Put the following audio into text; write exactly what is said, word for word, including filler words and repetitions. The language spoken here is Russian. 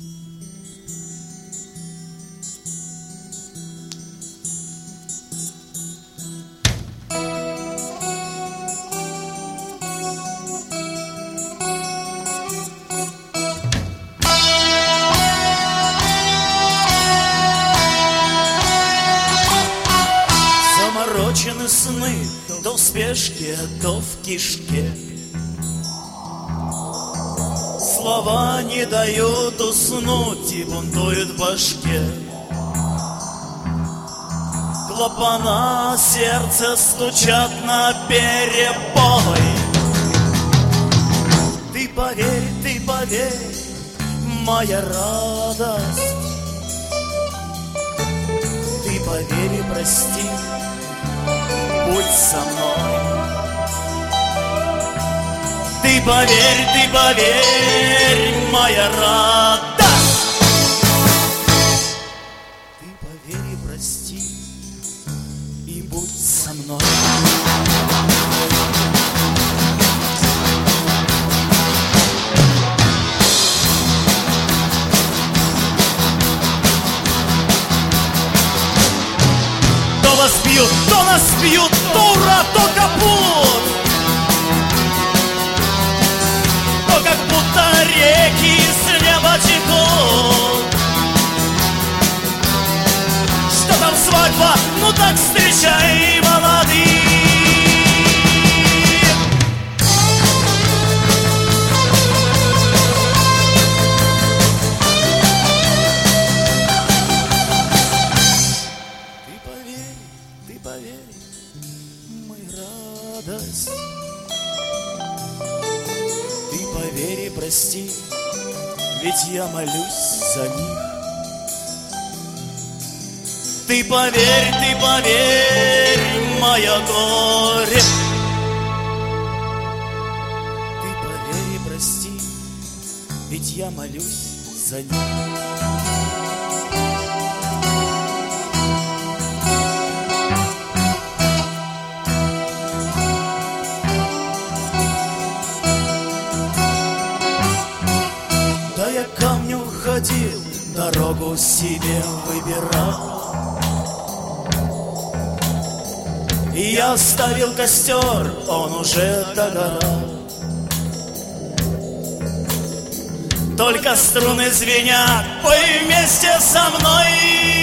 Заморочены сны, то в спешке, то в кишке. Слова не дают уснуть и бунтуют в башке. Клапана сердца стучат на перебой. Ты поверь, ты поверь, моя радость. Ты поверь и прости, будь со мной. Ты поверь, ты поверь, моя радость. Ты поверь и прости, и будь со мной. То вас бьют, то нас бьют, то ура, то капут. То как будто реки с неба текут. Что там свадьба? Ну так встречай молодых. Ты поверь, ты поверь, моя радость. Ты поверь и прости, ведь я молюсь за них. Ты поверь, ты поверь, моя горе. Ты поверь и прости, ведь я молюсь за них. Да я камнем ходил, дорогу себе выбирал. И я оставил костер, он уже догорал. Только струны звенят, пой вместе со мной.